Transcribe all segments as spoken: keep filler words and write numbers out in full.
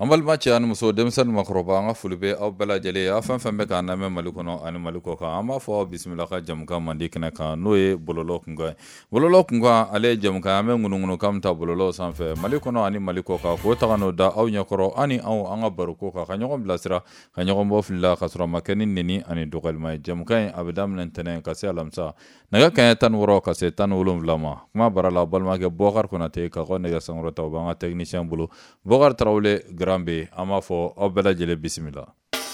Ambal machi an muso demsan makroba anga fulbe aw bala jale ya fan fan be ka na me malikono an maliko ka ama fo bismillah ka jamka mandi kana ka noye bololo kunga bololo kunga ale jamka me ngunu kam ta bololo sanfe malikono ani maliko ka ko ta no da aw nyakoro ani aw anga baruko ka kanyogon blasira kanyogon bo filla kasra makanin nini ani dogal mai jamka abdam nan tane ka se alamsa naga kan tan woro ka se tan ulum lama kuma barala balma ke bogar kuna te ka ko ne ya sangro ta banga technicien bulu bogar trawle Grambe ama fo obela jele bismillah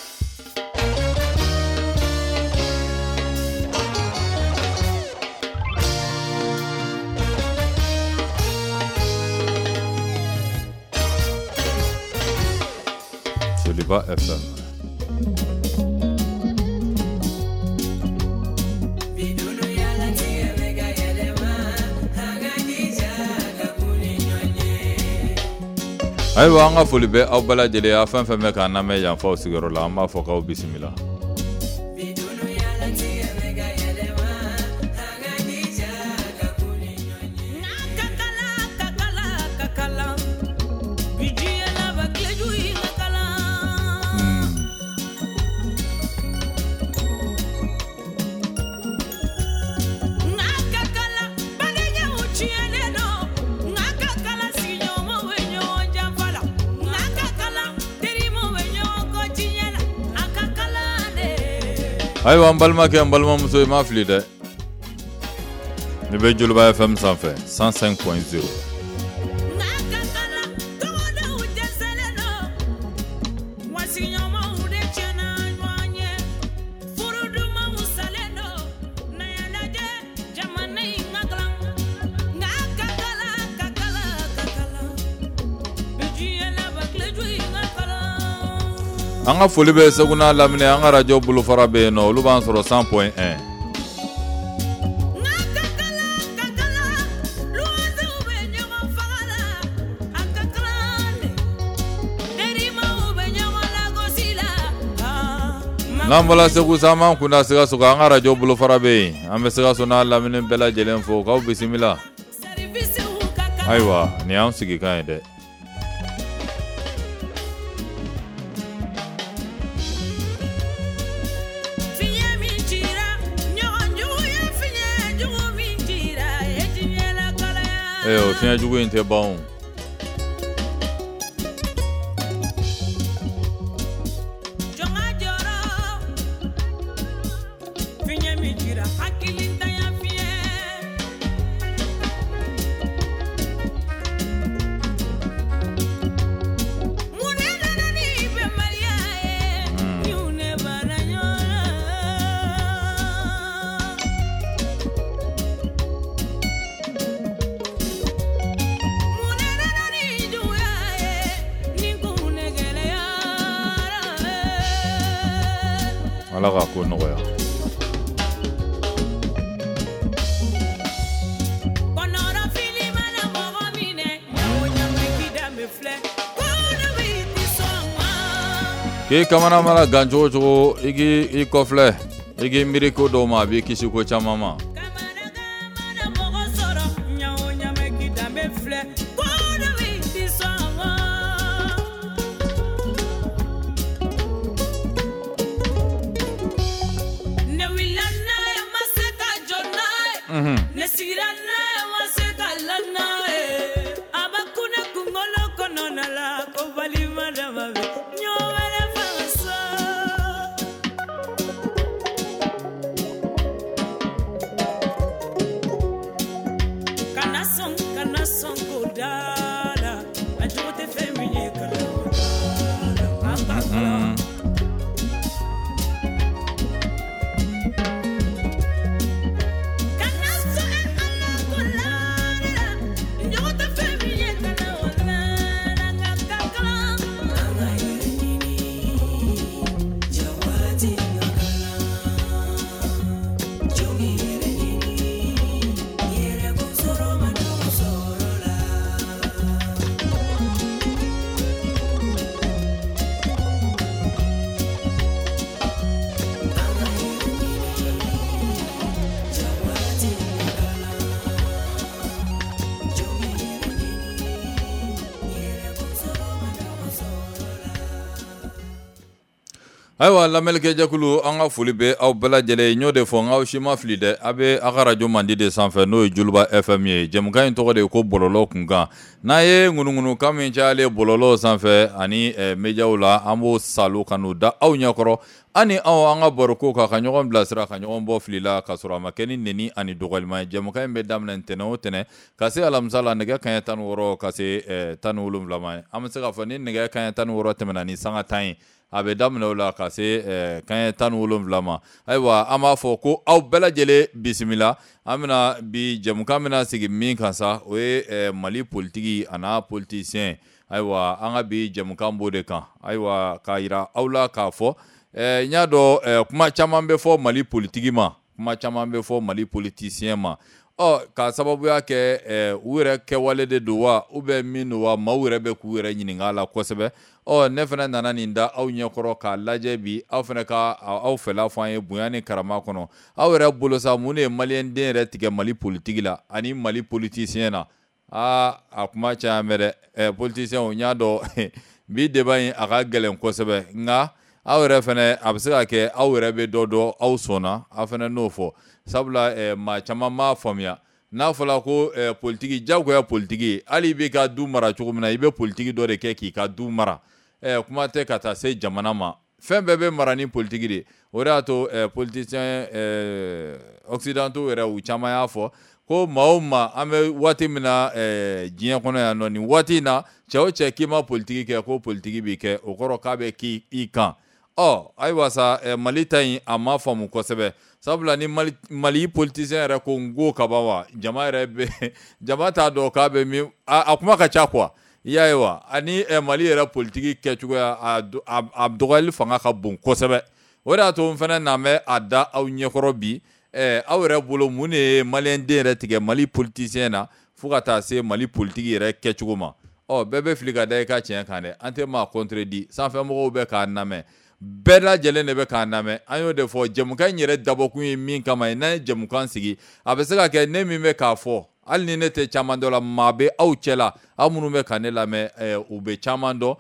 Soliba F M Aywa anga foli be aw bala jele ya fan fan me ka na me yan fa sigaro la ma fo ka bismillah Aywa ambalma ke ambalma muso ma fili de ne be Juluba F M sanfɛ cent cinq point zéro Anga foli be seguna lamine anga radio bulu fara be no lu ban soro cent point un Nambala segu sama kuna siga suga anga radio bulu fara be ambe siga sona lamine bela jelen fo ka bismillah Aywa ni am sigi kan de Eh, finya jugu inte bom. Alaga ko noya ke kamana mala ganjo jo igi ikofle igi miriko do ma bi kisi ko chamama Ayiwa lamɛnlikɛ jɛkulu an ka foli bɛ aw bɛɛ lajɛlen y'o de fɔ n k'aw si ma fili dɛ a bɛ a ka radio mandi de sanfɛ n'o ye Juluba F M ye jɛmukan in tɔgɔ de ye ko bɔlɔlɔ kunkan n'a ye ŋunuŋunukan min cayalen bɔlɔlɔ sanfɛ ani médiaw la an b'o salo ka n'o da aw ɲɛkɔrɔ ani aw an ka baro ko kan ka ɲɔgɔn bilasira ka ɲɔgɔn bɔ fili la ka sɔrɔ a ma kɛ ni nɛni ani dɔgɔlima ye jɛmukan in bɛ daminɛ ntɛnɛn o ntɛnɛn ka se alamisa la nɛgɛ kanɲɛ tan ni wɔɔrɔ ka se tan ni wolonwula ma an bɛ se k'a fɔ ni nɛgɛ kanɲɛ tan ni wɔɔrɔ tɛmɛna ni sanga tan ye a bɛ daminɛ o la ka se kanɲɛ tan ni wolonwula ma ayiwa an b'a fɔ ko aw bɛɛ lajɛlen bisimila an bɛna bi jɛmukan bɛna sigi min kan sa o ye Mali politiki a n'a politicien ayiwa an ka bi jɛmukan b'o de kan ayiwa k'a yira aw la k'a fɔ n y'a dɔn kuma caman bɛ fɔ Mali politiki ma kuma caman bɛ fɔ Mali politicien ma ɔ k'a sababuya kɛ u yɛrɛ kɛwale de don wa ou bien min don wa maaw yɛrɛ bɛ k'u yɛrɛ ɲininka a la kosɛbɛ ɔ ne fana nana nin da aw ɲɛkɔrɔ k'a lajɛ bi aw fana ka aw fɛla fɔ an ye bonya ni karama kɔnɔ aw yɛrɛ bolo sa mun de ye maliyɛn den yɛrɛ tigɛ Mali politiki la ani Mali politicien na aa a kuma caya mɛ dɛ politicien o n y'a dɔn bi débat in a ka gɛlɛn kosɛbɛ nka aw yɛrɛ fana a bɛ se ka kɛ aw yɛrɛ bɛ dɔ dɔn aw sɔnna aw fana n'o fɔ sabula maa caman m'a faamuya n'a fɔra ko politiki jagoya politiki hali i b'i ka du mara cogo min na i bɛ politiki dɔ de kɛ k'i ka du mara kuma tɛ ka taa se jamana ma fɛn bɛɛ bɛ mara ni politiki de o de y'a to politicien occidentaux yɛrɛ u caman y'a fɔ ko maa o maa an bɛ waati min na diɲɛ kɔnɔ yan nɔ nin waati in na cɛ o cɛ k'i ma politiki kɛ ko politiki b'i kɛ o kɔrɔ k'a bɛ k'i kan ɔ ayiwa sa Mali ta in a ma faamu kosɛbɛ sabula ni Mali, Mali politicien yɛrɛ ko n ko ka ban wa jama yɛrɛ bɛ jama t'a dɔn k'a bɛ min a, a kuma ka ca quoi i y'a ye wa ani Mali yɛrɛ politiki kɛcogoya a, a, a dɔgɔyali fanga ka bon kosɛbɛ o de y'a to n fana n'an bɛ a da aw ɲɛkɔrɔ bi eh, aw yɛrɛ bolo mun de ye maliyɛn den yɛrɛ tigɛ Mali politicien na fo ka taa se Mali politiki yɛrɛ kɛcogo ma ɔ bɛɛ bɛ fili ka da i ka tiɲɛ kan dɛ an tɛ maa contredit sanfɛmɔgɔw bɛ k'a lamɛn bɛɛ lajɛlen de bɛ k'a lamɛn an y'o de fɔ jɛmukan in yɛrɛ dabɔkun ye min kama ye n'an ye jɛmukan sigi a bɛ se ka kɛ ne min bɛ k'a fɔ hali ni ne tɛ caman dɔ la maa bɛ aw cɛ la aw minnu bɛ ka ne lamɛn u bɛ caman dɔn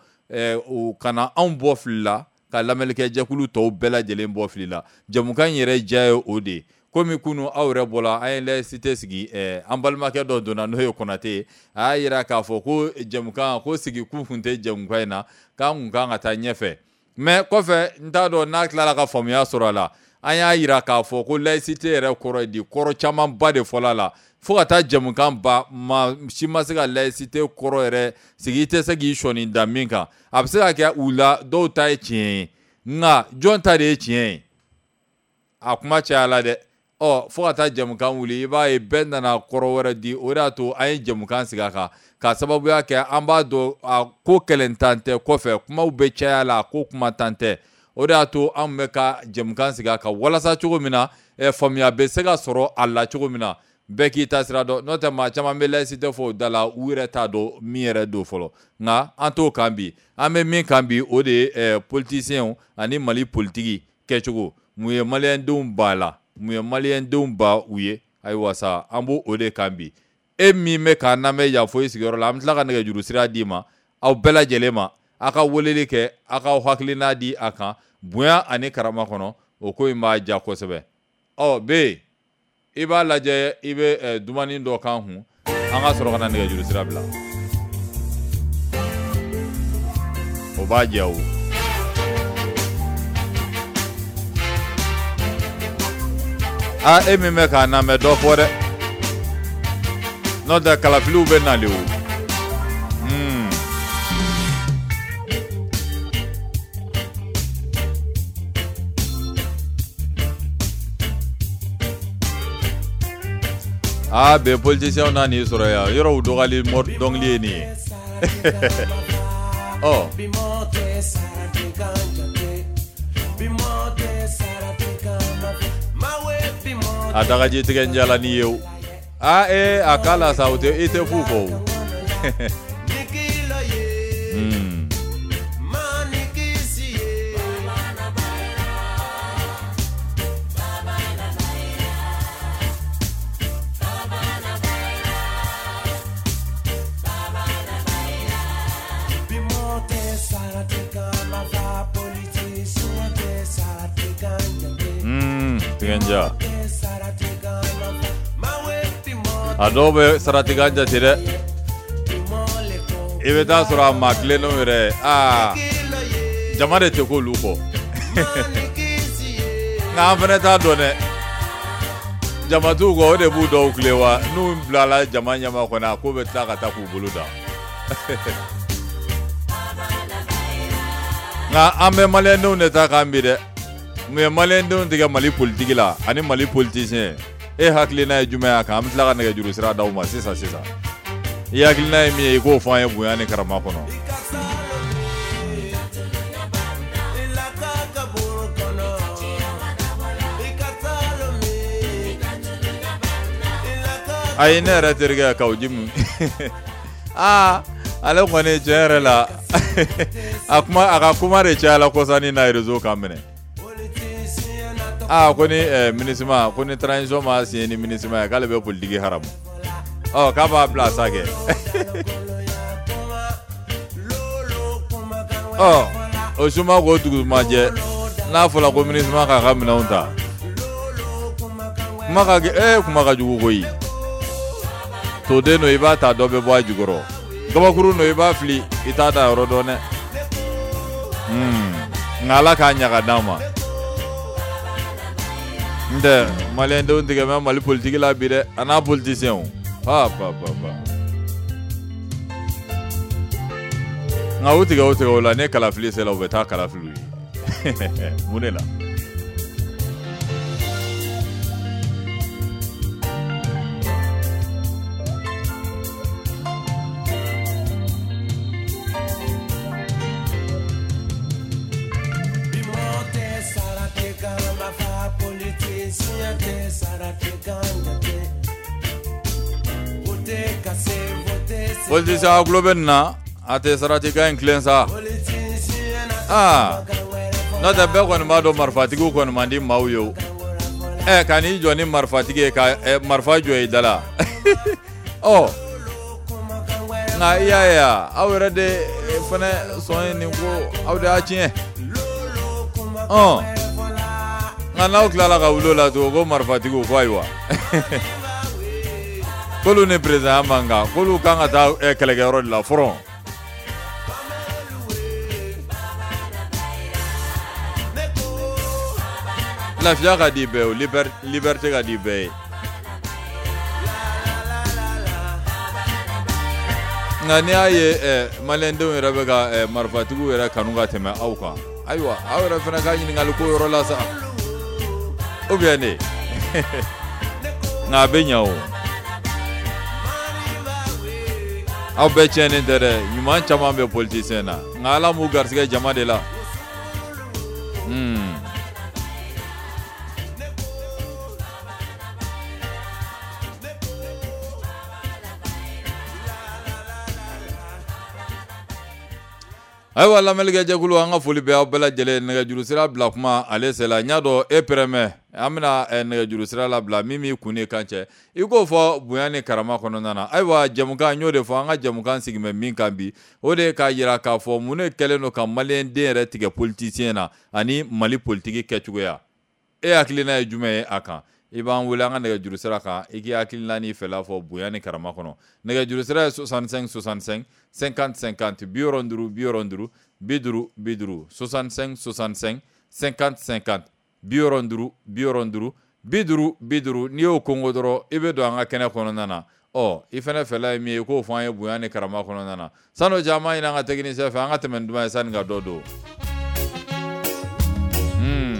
u kana anw bɔ fili la ka lamɛnlikɛ jɛkulu tɔw bɛɛ lajɛlen bɔ fili la jɛmukan in yɛrɛ diya ye o de ye komi kunu aw yɛrɛ bɔra an ye laïcité sigi an balimakɛ dɔ donna n'o ye Konate ye a y'a yira k'a fɔ ko jɛmukan ko sigi kun kun tɛ jɛmukan in na k'an kun kan ka taa ɲɛfɛ mais kɔfɛ n t'a dɔn n'a tilala ka faamuya sɔrɔ a la an y'a yira k'a fɔ ko laïcité yɛrɛ kɔrɔ ye di kɔrɔ camanba de fɔla la fo ka taa jɛmukan ba ma si ma se ka laïcité kɔrɔ yɛrɛ sigi i tɛ se k'i sɔnni da min kan a bɛ se ka kɛ u la dɔw ta ye tiɲɛ ye nka jɔn ta de ye tiɲɛ ye a kuma caya la dɛ ɔ fo ka taa jɛmukan wuli i b'a ye bɛɛ nana kɔrɔ wɛrɛ di o de y'a to an ye jɛmukan sigi a kan ka sababuya kɛ an b'a dɔn a ko kɛlɛn tan tɛ kɔfɛ kumaw bɛ caya la ko kuma tan tɛ o de y'a to an bɛ ka jɛmukan sigi a kan walasa cogo min na faamuya bɛ se ka sɔrɔ a la cogo min na bɛɛ k'i ta sira dɔn n'o tɛ maa caman bɛ laïcité fɔ o da la u yɛrɛ t'a dɔn min yɛrɛ don fɔlɔ nka an t'o kan bi an bɛ min kan bi o de ye politiciens ani Mali politiki kɛcogo mun ye maliyɛn denw b'a la mun ye maliyɛn denw ba u ye ayiwa sa an b'o o de kan bi e min bɛ k'an lamɛn yan fo i sigiyɔrɔ la an bɛ tila ka nɛgɛjuru sira d'i ma aw bɛɛ lajɛlen ma a ka weleli kɛ a ka hakilina di a kan bonya ani karama kɔnɔ o ko in b'a diya kosɛbɛ ɔ be i b'a lajɛ i bɛ dumuni dɔ kan hun an ka sɔrɔ ka na nɛgɛjuru sira bila o b'a diya o a e min bɛ k'an lamɛn dɔ fɔ dɛ n'o tɛ kalafiliw bɛ nali o a bɛ politiciens na nin sɔrɔ yan yɔrɔw dɔgɔyali dɔnkili ye nin ye ɔ a dagaji tigɛ n jala ni ye o a ee a k'a la sa o tɛ i tɛ fu fɔ o Saratiganja Adobe Saratiganja tire Ibeta sura makle no ire ah jamare te ko luko na veneta done jamatu go de bu do klewa nu blala jamanya ma ko na ko beta ka ta ku buluda na ame malendo ne ta kambide me malendo ndiga mali politique la ani mali politicien e hakli na juma ka am tla na juru sira daw ma sisa sisa ya hakli na mi ko fa ya bu yani karama kono ay ne ratirga ka ujim ah ale kone jere la akuma akuma re chala ko sani na rezo kamene ah koni eh, minisma koni transition ma si ni minisma kale be politique haram oh ka ba place ke oh o suma go tugu maje na fola ko minisma ka kamina unta maka ke eh kuma ka jugo koyi to de no iba ta dobe bo ajugoro gaba kuru no iba fli itata rodone hmm ngala ka nyaga dama nde malendo ndiga ma mali politique la bide ana politicien ha pa pa pa ngawuti ga wuti ga ne kala fli se la ubeta kala fli munela Politica globen na ate saratika influenza ah na da be kon ma do marfatigu kon mandi mawyo eh kani joni marfatige ka eh, marfajo e dala oh na iya ya awre de fane so ni ko awde achie oh na na okla ka ulola to go marfatigu ko aywa Kolu ne président manga kolu kanga ta e kelegero de la front la fia ga di be liberté ga di be ngani aye e malendo rebe ga e marfatigu era kanunga tema auka aywa awra fana ga ni ngal ko yoro la sa o bien na benyao aw be chene dere nyuma chama be politicien na ngala mu garsiga jama de la hmm ay wala melga jagulu anga fuli be abela jele nega juru sira bla kuma ale sela nyado e preme amina nega juru sira la bla mimi kune kanche iko fo buyani karama kono nana aywa jamuka nyode fo anga jamuka sigime min kambi ode ka yira ka fo mune keleno ka malien de retige politicien na ani mali politique kechugoya e aklina jume aka iban wula anga nega juru sira ka iki aklina ni fela fo buyani karama kono nega juru sira soixante-cinq soixante-cinq cinquante cinquante bioronduru bioronduru biduru biduru soixante-cinq soixante-cinq cinquante cinquante bioronduru bioronduru biduru biduru ni o kongo doro ibe do anga kene kono nana o ifene fela mi ko fo an buyani karama kono nana sano jama ina nga technicien fa anga temen duma san ga dodo hmm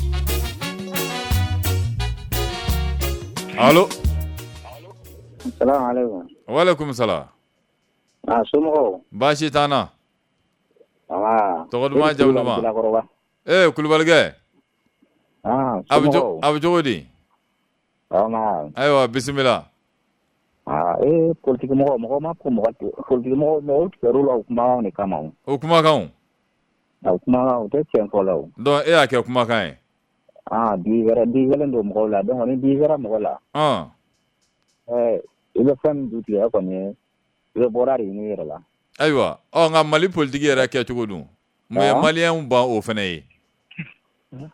allo assalamu alaikum wa alaikum salam ah sumo bashi tana ah to goduma jawduma eh kulbalge ah abjo abjodi ah ma aywa bismillah ah eh politique mo mo ma ko mo politique mo mo rula kuma ne kama o kuma kan o kuma o te chen ko law do e ake kuma kan ah di gara di gara ndo mo la do ni di gara mo la ah eh ile fam du ti ko ne ile borari ni la aywa o nga mali politique era ke tugodun mo malien ba o fene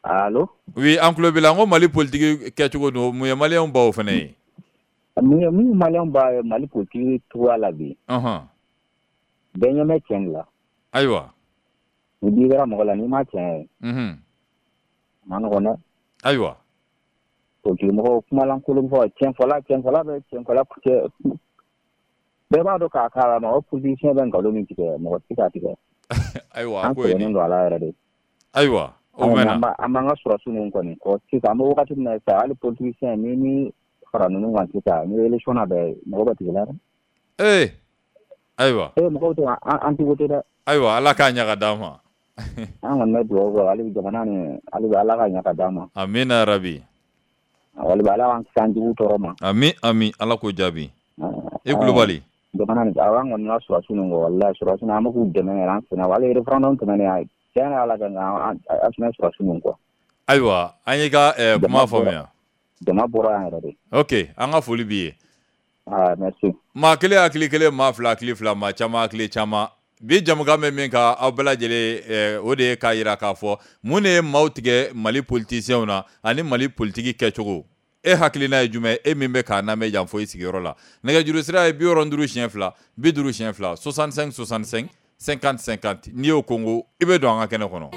Allo? Oui, an kulo bila ngo Mali politique kɛcogo no mu ye malien baw fana ye. Mi mi malien ba Mali politique trois la bi. Aha. Bɛɛ ɲɛ bɛ tiɲɛ la. Ayiwa. Ni bi kɛra mɔgɔ la ni ma tiɲɛ ye. Mhm. Ma nɔgɔn dɛ. Ayiwa. Politique mɔgɔw kuma lankolon fɔ tiɲɛ fɔla tiɲɛ fɔla bɛ tiɲɛ fɔla kɛ. Bɛɛ b'a dɔn k'a k'a la mɔgɔ politicien bɛ nkalon min tigɛ mɔgɔ ti k'a tigɛ. Ayiwa An ko ye. sɛgɛnnen don a la yɛrɛ de. Ayiwa. O mɛna. An b'an ka sɔrɔsiw ninnu kɔni kɔ sisan an bɛ wagati min na sisan hali politicien ni ni fara ninnu kan sisan ni élection na bɛ mɔgɔ bɛ tigɛ la dɛ. Eh. Ayiwa. Eh mɔgɔw tɛ an ti voter dɛ. Ayiwa ala k'a ɲaga d'an ma. An kɔni bɛ dugawu kɛ hali jamana ni hali bi ala ka ɲaga d'an ma. Amina rabi. Wali bi ala k'an kisi an jugu tɔɔrɔ ma. Ami ami ala k'o jaabi. E kulubali. Jamana ni an kɔni ka sɔrɔsiw ninnu kɔ walahi sɔrɔsiw an bɛ k'u dɛmɛ yɛrɛ an sɛnɛ hali référendum tɛmɛnen tiɲɛ na ala ka an tɛmɛ sɔrɔsiw ninnu kɔ. Ayiwa an y'i ka kuma faamuya. Jama bɔra yan yɛrɛ de. Ok an ka foli b'i ye. Ah merci. Maa kelen hakili kelen maa fila hakili fila maa caman hakili caman bi jamukan bɛ min kan aw bɛɛ lajɛlen o de ye k'a yira k'a fɔ mun de ye maaw tigɛ Mali politiciens na ani Mali politique kɛcogo e hakilina ye jumɛn e min bɛ k'a lamɛn yan fɔ i sigiyɔrɔ la nɛgɛjuru sira ye bi wɔɔrɔ ni duuru siɲɛ fila bi duuru siɲɛ fila soixante-cinq soixante-cinq cinquante cinquante n'i y'o kongo i bɛ don an ka kɛnɛ kɔnɔ.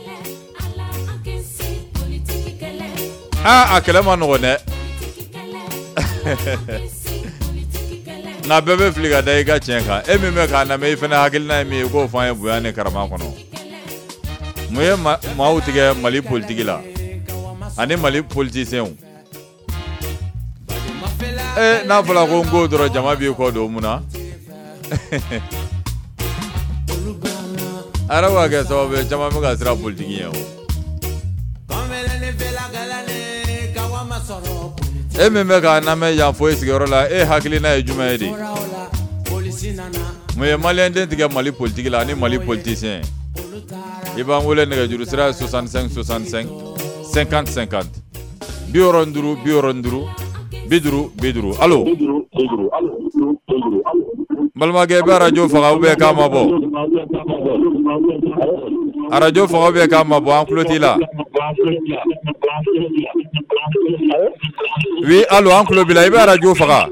aa a kɛlɛ ma nɔgɔn dɛ. nka bɛɛ bɛ fili ka da i ka tiɲɛ kan e min bɛ k'a lamɛn i fana hakilina ye min ye k'o fɔ an ye bonya ni karama kɔnɔ mun ye maaw tigɛ Mali politique la ani Mali politiciens eh n'a fɔra ko n ko dɔrɔn jama b'i kɔ don mun na ara b'a kɛ sababu ye caman bɛ ka siran politique ɲɛ o e min bɛ k'a lamɛn yan fɔ i sigiyɔrɔ la e hakilina ye jumɛn ye de mun ye malien den tigɛ Mali politique la ani Mali politicien i b'an wele nɛgɛjuru sira ye soixante-cinq soixante-cinq cinquante cinquante bi wɔɔrɔ ni duuru bi wɔɔrɔ ni duuru bi duuru bi duuru allo balimakɛ i bɛ arajo faga ou bien k'a ma bɔ arajo faga ou bien k'a ma bɔ an tulo t'i la oui allo an tulo b'i la i bɛ arajo faga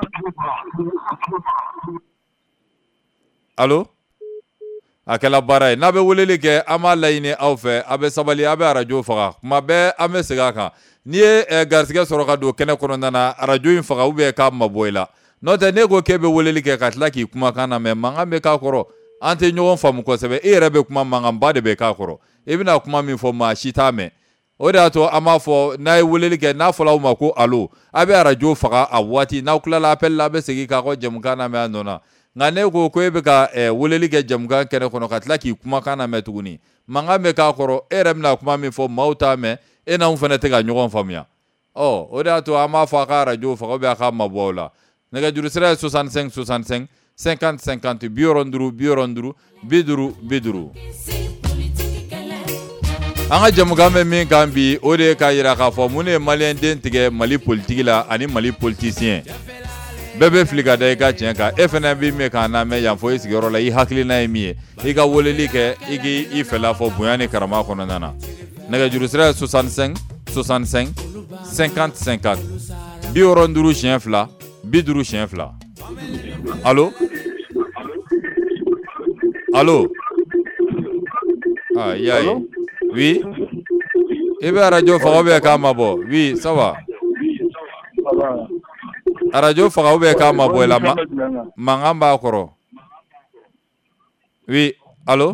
allo a kɛla baara ye n'a bɛ weleli kɛ an b'a laɲini aw fɛ a bɛ sabali a bɛ arajo faga kuma bɛɛ an bɛ segin a kan n'i ye garisɛgɛ sɔrɔ ka don kɛnɛ kɔnɔna na arajo in faga ou bien k'a mabɔ i la n'o tɛ ne ko k'e bɛ weleli kɛ ka tila k'i kumakan na mɛ mankan bɛ k'a kɔrɔ an tɛ ɲɔgɔn faamu kosɛbɛ e yɛrɛ bɛ kuma mankanba de bɛ k'a kɔrɔ i bɛna kuma min fɔ maa si t'a mɛn o de y'a to an b'a fɔ n'a ye weleli kɛ n'a fɔra aw ma ko allo a bɛ arajo faga a waati n'aw tilala appel la a bɛ segin k'a kɔ jamukan na mɛn a nɔ na nka ne ko ko e bɛ ka weleli kɛ jamukan kɛnɛ kɔnɔ ka tila k'i kumakan na mɛn tuguni mankan bɛ k'a kɔrɔ e yɛrɛ bɛna kuma min fɔ maaw t'a mɛn e n'anw fana tɛ ka ɲɔgɔn faamuya ɔ o de y'a to an b'a fɔ a ka arajo faga ou bien a ka mabɔ o la nɛgɛjuru sira ye soixante-cinq soixante-cinq cinquante cinquante bi wɔɔrɔ ni duuru bi wɔɔrɔ ni duuru bi duuru bi duuru an ka jamukan bɛ min kan bi o de ye k'a yira k'a fɔ mun de ye malien den tigɛ Mali politique la ani Mali politicien bɛɛ bɛ fili ka da i ka tiɲɛ kan e fana b'i mɛn k'a lamɛn yan fɔ i sigiyɔrɔ la i hakilina ye min ye i ka weleli kɛ i k'i fɛla fɔ bonya ni karama kɔnɔna na nɛgɛjuru sira ye soixante-cinq soixante-cinq cinquante cinquante bi wɔɔrɔ ni duuru siɲɛ fila bi duuru siɲɛ fila allo allo ah y'a ye oui i bɛ arajo faga ou bien k'a ma bɔ oui ça va arajo faga ou bien k'a ma bɔ i la mankan b'a kɔrɔ oui allo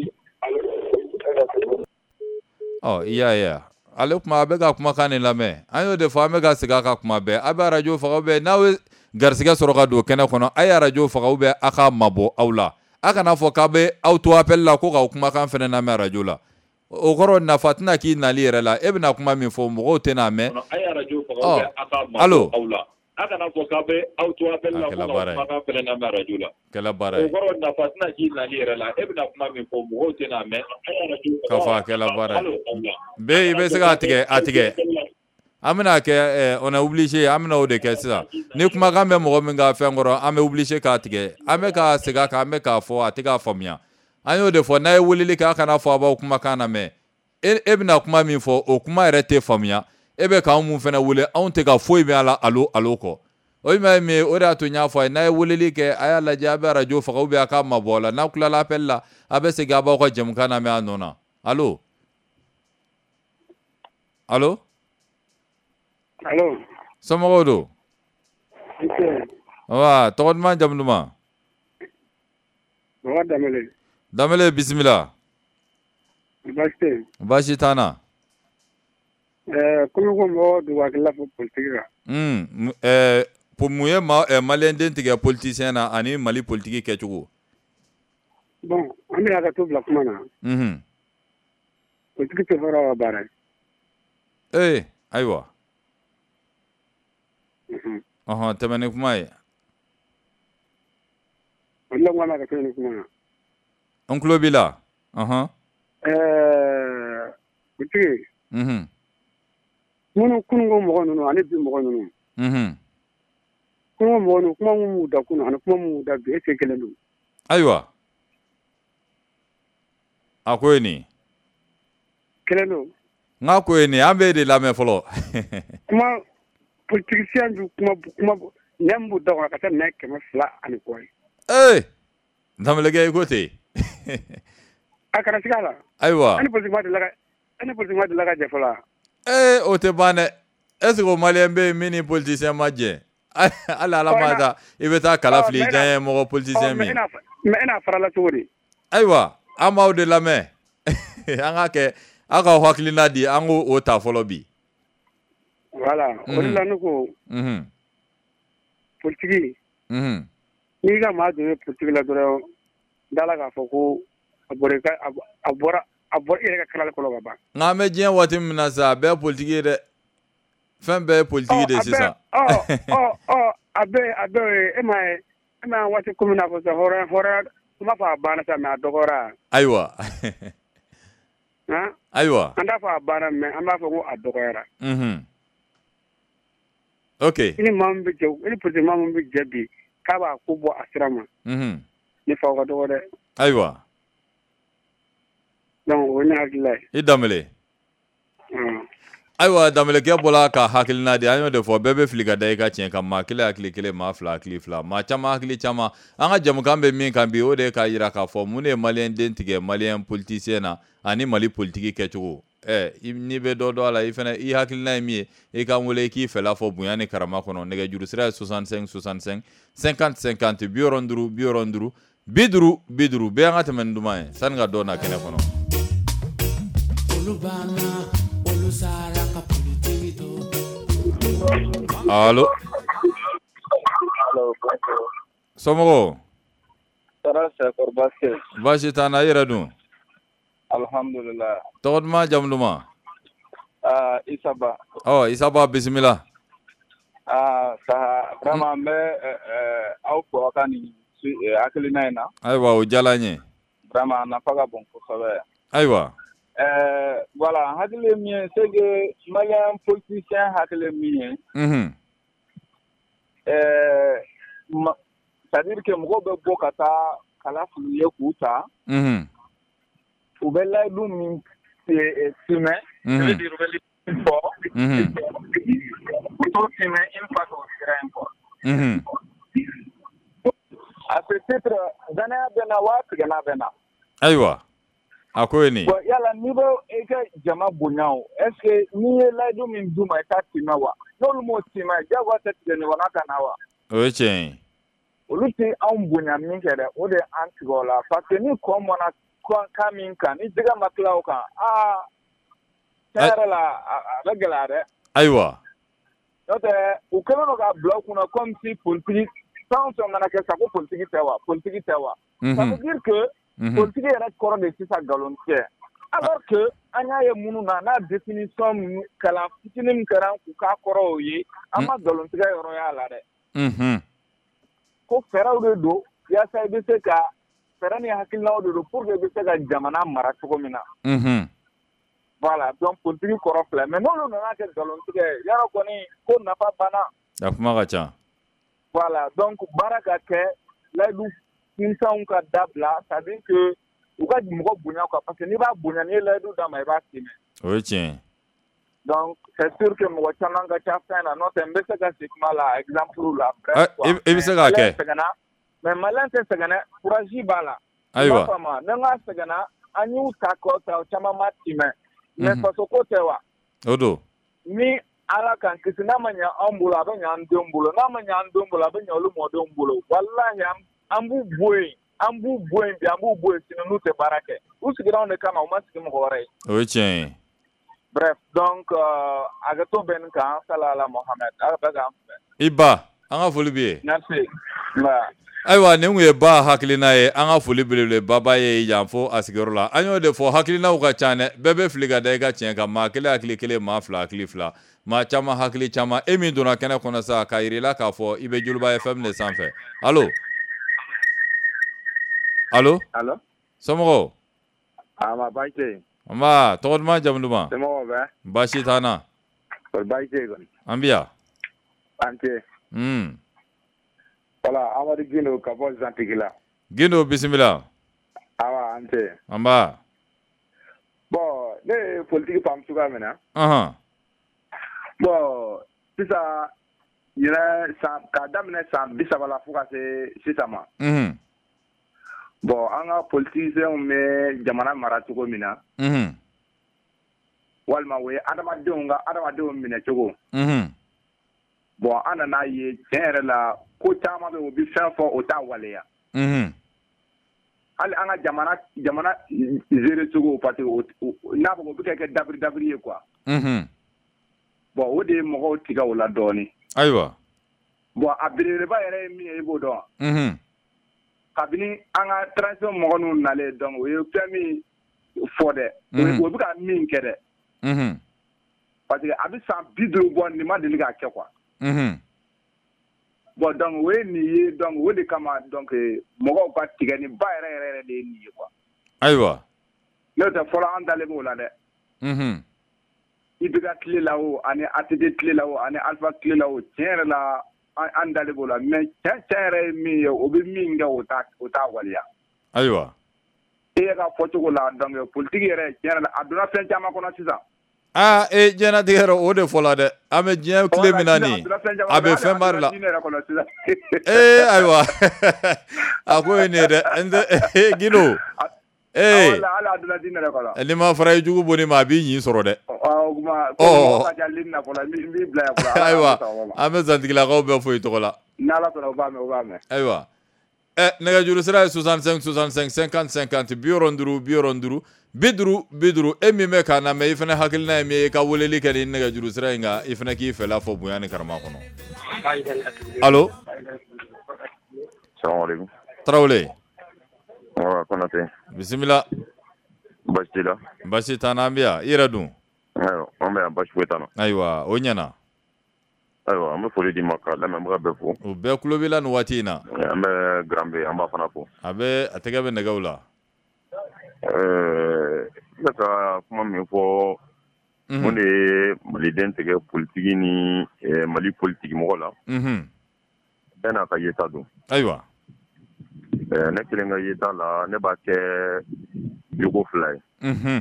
ɔ i y'a ye ale kuma a bɛ ka kumakan nin lamɛn an y'o de fɔ an bɛ ka segin a ka kuma bɛɛ a bɛ arajo faga ou bien n'aw ye garisɛgɛ sɔrɔ ka don kɛnɛ kɔnɔ a ye arajo faga ou bien a k'a mabɔ aw la a kana fɔ k'a bɛ aw to appel la ko k'aw kumakan fana lamɛn arajo la o kɔrɔ nafa tɛna k'i nali yɛrɛ la e bɛna kuma min fɔ mɔgɔw tɛna mɛn allo a kana fɔ k'a bɛ aw to appel la ko k'aw kumakan fana lamɛn arajo la kɛla baara ye o kɔrɔ nafa tɛna k'i nali yɛrɛ la e bɛna kuma min fɔ mɔgɔw tɛna mɛn k'a fɔ a kɛla baara ye bɛɛ i bɛ se k'a tigɛ a tigɛ an bɛna kɛ on est obligé an bɛna o de kɛ sisan ni kumakan bɛ mɔgɔ min ka fɛn kɔrɔ an bɛ obligé k'a tigɛ an bɛ k'a segin a kan an bɛ k'a fɔ a tɛ k'a faamuya an y'o de fɔ n'a ye weleli kɛ a kana fɔ a b'aw kumakan na mɛn e bɛna kuma min fɔ o kuma yɛrɛ tɛ faamuya e bɛ k'anw mun fana wele anw tɛ ka foyi mɛn a la alo alo kɔ o ye min ye o de y'a to n y'a fɔ a ye n'a ye weleli kɛ a y'a lajɛ a bɛ arajo faga ou bien a k'a mabɔ a la n'a tilala appel la a bɛ segin a b'aw ka jɛmukan na mɛn a nɔ na alo alo alo somɔgɔw don wa tɔgɔ duman jamu duman Mama Damele Damele bisimila baasi tɛ yen baasi t'an na ɛɛ komi ko mɔgɔ don hakili la fɔ politiki kan un ɛɛ mun ye maliyɛn den tigɛ politicien na ani Mali politiki kɛcogo bon an bɛ hakɛ to bila kuma na unhun politiki tɛ fɔra ka baara ye ee ayiwa unhun ɔhɔn tɛmɛ ni kuma ye o de la n ko an bɛ hakɛ to ni kuma na n tulo b'i la ɔhɔn ɛɛ politiki unhun minnu kununko mɔgɔ ninnu ani bi mɔgɔ ninnu unhun kununko mɔgɔ ninnu kuma min b'u da kunun ani kuma min b'u da bi est ce que kelen don ayiwa a ko ye nin kelen don n k'a ko ye nin an b'e de lamɛn fɔlɔ kuma politisiyɛn bi kuma kuma nɛ min b'u da kɔnɔ ka taa nɛ kɛmɛ fila ani kɔ ye ee Damelekɛ i ko ten a kana siga a la ayiwa ani politique ma deli ka ani politique ma deli ka jɛ fɔlɔ ee o tɛ ban dɛ est ce que o maliyɛn bɛ yen min ni politicien ma jɛ hali ala ma taa i bɛ taa kala fili jan ye mɔgɔ politicien min mais e n'a farala cogo di ayiwa an b'aw de lamɛn an k'a kɛ aw ka hakilina di an k'o o ta fɔlɔ bi voilà o de la ne ko politiki n'i ka maa don politiki la dɔrɔn dala k'a fɔ ko a bɔra a bɔra a bɔra i yɛrɛ ka kalali kɔnɔ ka ban nka an bɛ diɲɛ waati min na sa a bɛɛ ye politiki ye dɛ fɛn bɛɛ ye politiki de sisan a bɛɛ a bɛɛ e ma ye e ma waati komi n'a fɔ sisan hɔrɔnya hɔrɔnya n b'a fɔ a banna sa mais a dɔgɔyara ayiwa ayiwa an t'a fɔ a banna mais an b'a fɔ ko a dɔgɔyara ok i ni maa min bɛ jɛ i ni politique maa min bɛ jɛ bi k'a b'a ko bɔ a sira ma ne fa o ka dɔgɔ dɛ ayiwa donc o ye ne hakilila ye i Damele ayiwa Damelekɛ bɔla ka hakilina di an y'o de fɔ bɛɛ bɛ fili ka da i ka tiɲɛ kan maa kelen hakili kelen maa fila hakili fila maa caman hakili caman an ka jamukan bɛ min kan bi o de ye k'a jira k'a fɔ mun de ye maliyɛn den tigɛ maliyɛn politicien na ani Mali politiki kɛcogo ɛ n'i bɛ dɔ dɔn a la i fana i hakilina ye min ye i k'an wele i k'i fɛla fɔ bonya ni karama kɔnɔ nɛgɛjuru sira ye soixante-cinq soixante-cinq cinquante cinquante bi wɔɔrɔ ni duuru bi wɔɔrɔ ni duuru bi duuru bi duuru bɛɛ an ka tɛmɛ ni duman ye sanni ka dɔ na kɛnɛ kɔnɔ. Allo somɔgɔw baasi t'an na i yɛrɛ dun alhamdulillah tɔgɔ duman jamu duman ah Isaba ɔ Isaba bisimila ah sa vraiment n bɛ aw fɔ ka nin hakilina in na ayiwa o diyala n ye vraiment nafa ka bon kosɛbɛ ayiwa Euh, voilà, hakili min ye c'est que malien politicien hakili min ye mhm euh c'est-à-dire que mɔgɔw bɛ bɔ ka taa kala fili ye k'u ta mhm u bɛ layidu min simɛ c'est-à-dire u bɛ min fɔ mhm u t'o simɛ une fois que o sira in kɔ mhm à ce titre danaya bɛ na wa tigɛna bɛ na ayiwa a ko ye nin bon yala n'i bɛ i ka jama bonya o est ce que n'i ye layidu min d'u ma i t'a timɛ wa n'olu m'o timɛ diyagoya tɛ tigɛ ɲɔgɔnna ka na wa o ye tiɲɛ ye olu tɛ anw bonya min kɛ dɛ o de an tigɛ o la parce que ni kɔ mɔna kan min kan ni jɛgɛ ma tila o kan aa tiɲɛ yɛrɛ la a bɛ gɛlɛya dɛ ayiwa n'o tɛ u kɛlen don k'a bila u kunna comme si politique fɛn o fɛn mana kɛ sa ko politique tɛ wa politique tɛ wa ça veut dire que politique yɛrɛ kɔrɔ de sisan nkalon tigɛ alors que an y'a ye minnu na n'a définition minnu kalan fitinin min kɛra k'u k'a kɔrɔ o ye an ma nkalon tigɛ yɔrɔ y'a la dɛ ko fɛɛrɛw de don yaasa i bɛ se ka fɛɛrɛ ni hakilinaw de don pour que i bɛ se ka jamana mara cogo min na voilà donc politique kɔrɔ filɛ mais n'olu nana kɛ nkalon tigɛ yɔrɔ kɔni ko nafa banna a kuma ka ca voilà donc baara ka kɛ layidu kunsanw ka dabila c'est à dire que u ka mɔgɔ bonya quoi parce que n'i b'a bonya n'i ye layidu d'a ma i b'a timɛ. O ye tiɲɛ. Donc c'est sûr que mɔgɔ caman ka ca fɛn na n'o tɛ n bɛ se ka se kuma la exemple la. bref quoi i bɛ se k'a kɛ. mais maliyɛn tɛ sɛgɛn dɛ courage b'a la. ayiwa i b'a faamu ni n k'a sɛgɛnna an y'u ta kɔ ta o caman ma timɛ. mais faso ko tɛ wa. o don. ni ala kan kisi n'a ma ɲɛ anw bolo a bɛ ɲɛ an denw bolo n'a ma ɲɛ an denw bolo a bɛ ɲɛ olu mɔdenw bolo walahi an b'u bɔ yen an b'u bɔ yen bi an b'u bɔ yen sini n'u tɛ baara kɛ u sigira anw de kama u ma sigi mɔgɔ wɛrɛ ye. o ye tiɲɛ ye. bref donc a ka to bɛn nin kan salala Mohamed ala bɛ k'an fɛ. i ba an ka foli b'i ye. merci. ayiwa nin tun ye ba hakilina ye an ka foli belebeleba ba ye yan fo a sigiyɔrɔ la an y'o de fɔ hakilinaw ka ca dɛ bɛɛ bɛ fili ka da i ka tiɲɛ kan maa kelen hakili kelen maa fila hakili fila maa caman hakili caman e min donna kɛnɛ kɔnɔ sa k'a yir'i la k'a fɔ i bɛ Joliba F M de sanfɛ allo allo allo somɔgɔw ama baasi tɛ yen nba tɔgɔ duman jamu duman somɔgɔw bɛ baasi t'an na baasi tɛ yen kɔni an bi yan an tɛ un voilà Amadu Gindo ka bɔ Zantigi la Gindo bisimila awa an tɛ an ba bon ne ye politique faamu cogoya min na ɔhɔn bon sisan yɛrɛ san k'a daminɛ san bi saba la fo ka se sisan ma unhun bon an ka politiciens bɛ jamana mara cogo min na unhun walima o ye adamadenw ka adamadenw minɛ cogo unhun bon an nana ye tiɲɛ yɛrɛ la ko caman bɛ yen o bɛ fɛn fɔ o t'a waleya unhun hali an ka jamana jamana gérer cogo parce que n'a fɔ o bɛ ka kɛ dabiri dabiri ye quoi unhun bon o de ye mɔgɔw tigɛ o la dɔɔnin ayiwa bon a belebeleba yɛrɛ ye min ye i b'o dɔn wa unhun kabini an ka transition mɔgɔ ninnu nalen donc o ye fɛn min fɔ dɛ o bɛ ka min kɛ dɛ unhun parce que a bɛ san bi duuru bɔ nin ma deli k'a kɛ quoi unhun bon donc o ye nin ye donc o de kama donc mɔgɔw ka tigɛ ni ba yɛrɛ yɛrɛ yɛrɛ de ye nin ye quoi ayiwa n'o tɛ fɔlɔ an dalen b'o la dɛ unhun I B K tile la o ani A T T tile la o ani Alpha tile la o tiɲɛ yɛrɛ la an dalen b'o la mais tiɲɛ tiɲɛ yɛrɛ ye min ye o bɛ min kɛ o t'a o t'a waleya ayiwa e ye ka fɔcogo la donc politique yɛrɛ tiɲɛ yɛrɛ la a donna fɛn caman kɔnɔ sisan aa e diɲɛnatigɛ yɛrɛ o de fɔ la dɛ an bɛ diɲɛ tile min na nin a bɛ fɛn ba de la ee ayiwa a ko ye nin ye dɛ n tɛ Gindo ee n'i ma fara i jugu bonni ma a b'i ɲin sɔrɔ dɛ ayiwa an bɛ Zantigilakaw bɛɛ fo i tɔgɔ la ayiwa ɛ nɛgɛjuru sira ye soixante-cinq soixante-cinq cinquante cinquante bi wɔɔrɔ ni duuru bi wɔɔrɔ ni duuru bi duuru bi duuru e min bɛ k'a lamɛn i fana hakilina ye min ye i ka weleli kɛ nin nɛgɛjuru sira in kan i fana k'i fɛla fɔ bonya ni karama kɔnɔ allo salamaleykum Tarawele awa Konate bisimila baasi t'i la baasi t'an na an bɛ yan i yɛrɛ dun ayiwa an bɛ yan baasi foyi t'an na ayiwa o ɲɛna ayiwa an bɛ foli di ma ka lamɛnbaga bɛɛ fo o bɛɛ tulo b'i la nin waati in na an bɛ Garanbe an b'a fana fo a bɛ a tɛgɛ bɛ nɛgɛw la n bɛ ka kuma min fɔ mun de ye maliden tigɛ politiki ni Mali politiki mɔgɔ la bɛɛ n'a ka yeta don ayiwa ne kelen ka yeta la ne b'a kɛ jogo fila ye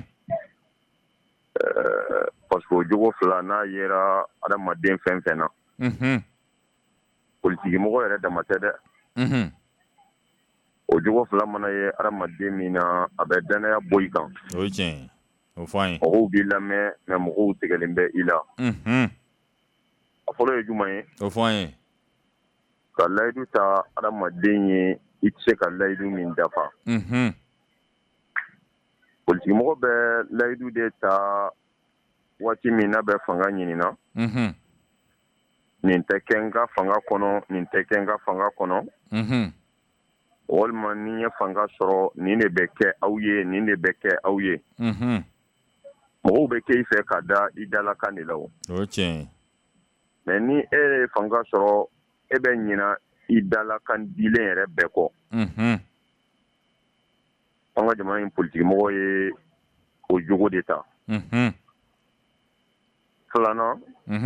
parce que o jogo fila n'a yera adamaden fɛn fɛn na politiki mɔgɔ yɛrɛ dama tɛ dɛ o jogo fila mana ye adamaden min na a bɛ danaya bɔ i kan o ye tiɲɛ o fɔ an ye mɔgɔw b'i lamɛn mais mɔgɔw tigɛlen bɛ i la a fɔlɔ ye jumɛn ye o fɔ an ye ka layidu ta adamaden ye i tɛ se ka layidu min dafa politiki mɔgɔ bɛ layidu de ta waati min n'a bɛ fanga ɲinina nin tɛ kɛ n ka fanga kɔnɔ nin tɛ kɛ n ka fanga kɔnɔ walima ni ye fanga sɔrɔ nin de bɛ kɛ aw ye nin de bɛ kɛ aw ye mɔgɔw bɛ kɛ i fɛ ka da i dalakan de la o tiɲɛ mais ni e ye fanga sɔrɔ e bɛ ɲina i dalakan dilen yɛrɛ bɛɛ kɔ an ka jamana in politiki mɔgɔ ye o jogo de ta filanan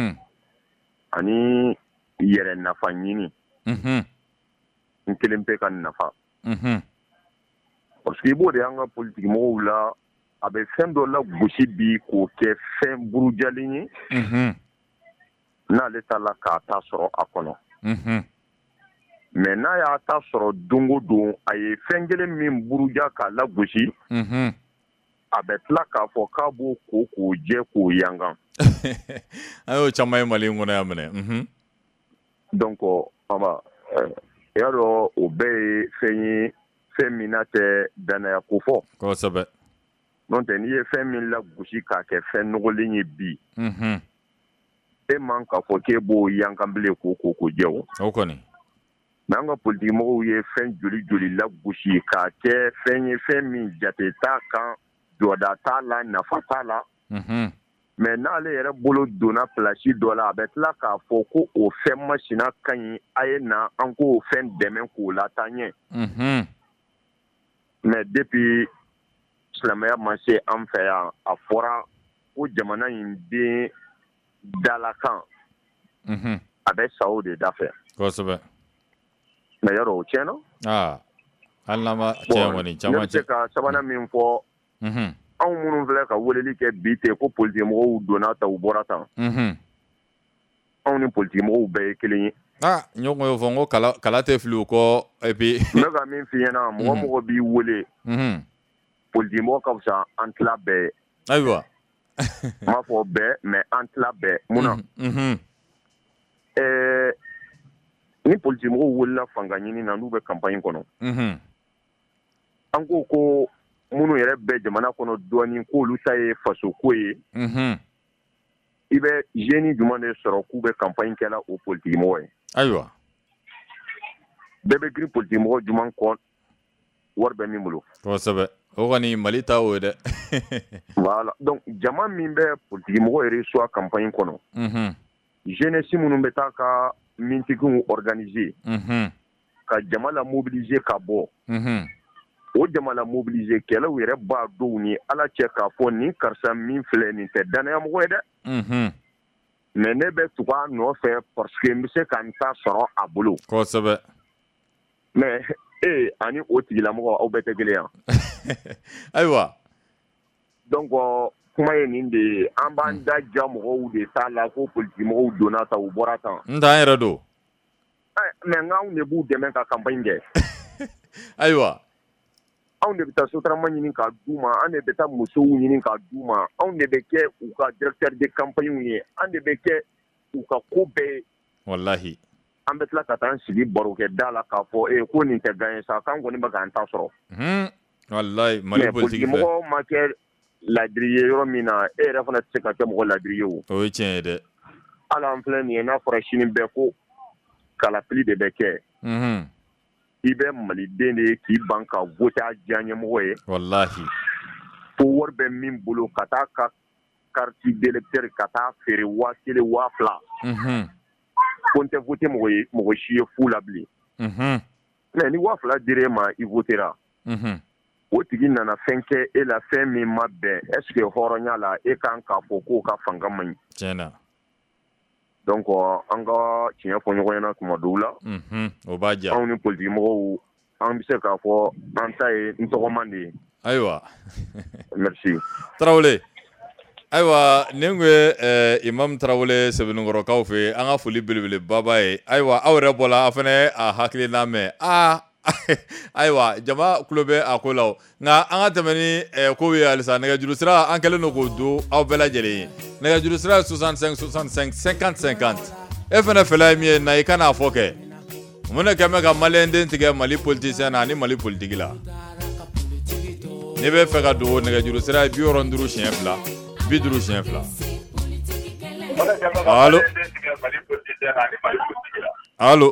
ani yɛrɛ nafa ɲini n kelen pe ka nafa parce que i b'o de y'an ka politique mɔgɔw la a bɛ fɛn dɔ la gosi bi k'o kɛ fɛn burujalen ye n'ale ta la k'a ta sɔrɔ a kɔnɔ mais n'a y'a ta sɔrɔ don o don a ye fɛn kelen min buruja k'a la gosi a bɛ tila k'a fɔ k'a b'o ko k'o jɛ k'o yankan an y'o caman ye Mali in kɔnɔ yan minɛ donc aba i y'a dɔn o bɛɛ ye fɛn ye fɛn min na tɛ danaya ko fɔ kosɛbɛ n'o tɛ n'i ye fɛn min la gosi k'a kɛ fɛn nɔgɔlen ye bi e man k'a fɔ k'e b'o yankan bilen k'o ko k'o jɛ o o kɔni mais an ka politique mɔgɔw ye fɛn joli joli la gosi k'a kɛ fɛn ye fɛn min jate t'a kan jɔda t'a la nafa t'a la mais n'ale yɛrɛ bolo donna place dɔ la a bɛ tila k'a fɔ ko o fɛn masina ka ɲi a ye na an k'o fɛn dɛmɛ k'o lataa ɲɛ mais depuis silamɛya ma se an fɛ yan a fɔra ko jamana in den dalakan a bɛ sa o de da fɛ kosɛbɛ mais yɔrɔ o tiɲɛna ah hali n'a ma tiɲɛ kɔni caman ne bɛ se ka sabanan min fɔ anw minnu filɛ ka weleli kɛ bi ten ko politique mɔgɔw donna ta u bɔra tan anw ni politique mɔgɔw bɛɛ ye kelen ye ah ɲɔgɔn y'o fɔ n ko kala kala tɛ fili u kɔ et puis n bɛ ka min f'i ɲɛna mɔgɔ mɔgɔ b'i wele politique mɔgɔ ka fisa an tila bɛɛ ye ayiwa n m'a fɔ bɛɛ mais an tila bɛɛ mun na ɛɛ ni politique mɔgɔw welela fanga ɲini na n'u bɛ campagne kɔnɔ an ko ko minnu yɛrɛ bɛ jamana kɔnɔ dɔɔnin k'olu ta ye faso ko ye i bɛ jeune jumɛn de sɔrɔ k'u bɛ campagne kɛla o politique mɔgɔ ye ayiwa bɛɛ bɛ girin politique mɔgɔ jumɛn kɔ wari bɛ min bolo kosɛbɛ o kɔni Mali ta o ye dɛ voilà donc jama min bɛ politique mɔgɔ yɛrɛ soit campagne kɔnɔ jeunesse minnu bɛ taa ka mintigiw organiser ka jama la mobiliser ka bɔ o jama la mobiliser kɛlɛw yɛrɛ b'a dɔw ni ala cɛ k'a fɔ nin karisa min filɛ nin tɛ danaya mɔgɔ ye dɛ mais ne bɛ tugu a nɔfɛ parce que n bɛ se ka n ta sɔrɔ a bolo kosɛbɛ mais e ani o tigilamɔgɔ aw bɛɛ tɛ kelen yan ayiwa donc kuma ye nin de ye an b'an da ja mɔgɔw de t'a la ko politique mɔgɔw donna ta u bɔra tan n t'an yɛrɛ don mais nk'anw de b'u dɛmɛ ka campagne kɛ ayiwa anw de bɛ taa sotarama ɲini k'a d'u ma an de bɛ taa musow ɲini k'a d'u ma anw de bɛ kɛ u ka directeur de campagne ye an de bɛ kɛ u ka ko bɛɛ ye wallahi an bɛ tila ka taa an sigi barokɛ da la k'a fɔ ee ko nin tɛ gagné sa k'an kɔni bɛ k'an ta sɔrɔ wallahi Mali politique fɛ mais mɔgɔ ma kɛ ladiri ye yɔrɔ min na e yɛrɛ fana tɛ se ka kɛ mɔgɔ ladiri ye o o ye tiɲɛ ye dɛ hali an filɛ nin ye n'a fɔra sini bɛɛ ko kalafili de bɛ kɛ i bɛ maliden de ye k'i ban ka vote a diya ɲɛmɔgɔ ye wallahi fo wari bɛ min bolo ka taa ka carte d'électeur ka taa feere waa kelen waa fila ko n tɛ vote mɔgɔ ye mɔgɔ si ye fu la bilen mais ni waa fila dir'e ma i votera o tigi nana fɛn kɛ e la fɛn min ma bɛn est ce que hɔrɔnya la e kan k'a fɔ k'o ka fanga man ɲi tiɲɛna donc an ka tiɲɛ fɔ ɲɔgɔn ɲɛna tuma dɔw la o b'a diya anw ni politique mɔgɔw an bɛ se k'a fɔ an ta ye n tɔgɔman de ye ayiwa merci Tarawele ayiwa nin tun ye Imam Tarawele Sɛbɛnnikɔrɔkaw fɛ an ka foli belebeleba ye ayiwa aw yɛrɛ bɔra a fana a hakilina mɛn aa ayiwa jama tulo bɛ a ko la nka an ka tɛmɛ ni ko ye halisa nɛgɛjuru sira an kɛlen don k'o don aw bɛɛ lajɛlen ye nɛgɛjuru sira ye soixante-cinq soixante-cinq cinquante cinquante e fana fɛla ye min ye na i ka n'a fɔ kɛ mun de kɛn bɛ ka maliyɛn den tigɛ Mali politicien na ani Mali politique la n'i bɛ fɛ ka don nɛgɛjuru sira ye bi wɔɔrɔ ni duuru siɲɛ fila bi duuru siɲɛ fila allo allo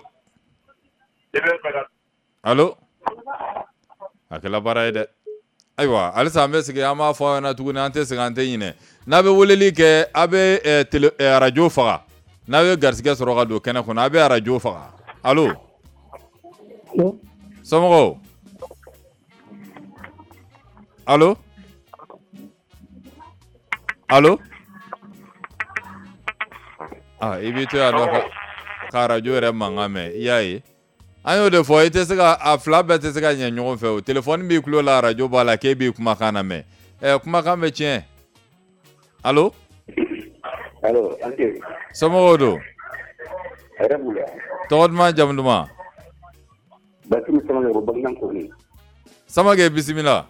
allo a kɛla baara ye dɛ ayiwa halisa an bɛ sigi an b'a fɔ aw ɲɛna tuguni an tɛ segin an tɛ ɲinɛ n'a bɛ weleli kɛ a bɛ tele arajo faga n'a bɛ garisɛgɛ sɔrɔ ka don kɛnɛ kɔnɔ a bɛ arajo faga allo somɔgɔw allo allo ah i b'i to yan nɔ ka arajo yɛrɛ mankan mɛn i y'a ye an y'o de fɔ i tɛ se ka a fila bɛɛ tɛ se ka ɲɛ ɲɔgɔn fɛ o téléphone b'i kulo la radio b'a la k'e b'i kumakan na mɛn ɛ kumakan bɛ tiɲɛ allo allo ante somɔgɔw don hɛrɛ b'u la tɔgɔ duman jamu duman Basiru Samake ko Baginda Koni Samake bisimila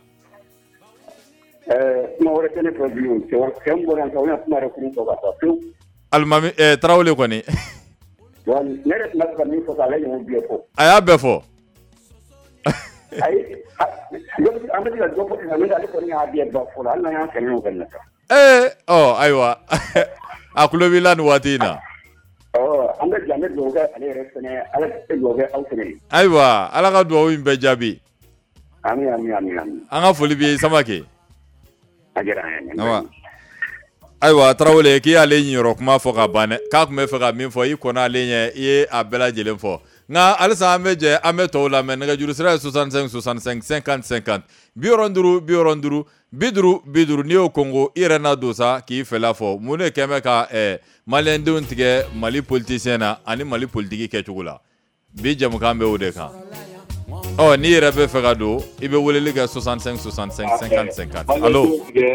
ɛɛ kuma wɛrɛ tɛ ne fɛ bilen cɛ n bɔra yan ka o na kuma yɛrɛ kurun fɔ ka taa pewu alimami ɛ Tarawele kɔni wa ne yɛrɛ tun bɛ fɛ ka min fɔ k'ale ɲɔgɔn bɛɛ fɔ a y'a bɛɛ fɔ ayi an bɛ se ka dɔ fɔ sisan ne ale kɔni y'a bɛɛ ban fɔlɔ hali n'an y'an kɛlɛ ɲɔgɔn fɛ nata ee ɔ ayiwa a tulo b'i la nin waati in na ɔ an bɛ jan ne dugawu kɛ ale yɛrɛ fɛnɛ ala ka dugawu kɛ aw fɛnɛ ayiwa ala ka dugawu in bɛɛ jaabi ami ami ami ami an ka foli b'i ye Samake a diyara an ye awa ayiwa Tarawele k'i y'ale ɲinyɔrɔ kuma fɔ ka ban dɛ k'a tun bɛ fɛ ka min fɔ i kɔnɔ ale ɲɛ i ye a bɛɛ lajɛlen fɔ nka halisa an bɛ jɛ an bɛ tɔw lamɛn nɛgɛjuru sira ye soixante-cinq soixante-cinq cinquante cinquante bi wɔɔrɔ ni duuru bi wɔɔrɔ ni duuru bi duuru bi duuru n'i y'o kongo i yɛrɛ na don sa k'i fɛla fɔ mun de kɛn bɛ ka ɛ maliyɛndenw tigɛ Mali politisiyɛn na ani Mali politiki kɛcogo la bi jamukan bɛ o de kan ɔ n'i yɛrɛ bɛ fɛ ka don i bɛ weleli kɛ soixante-cinq soixante-cinq cinquante cinquante allo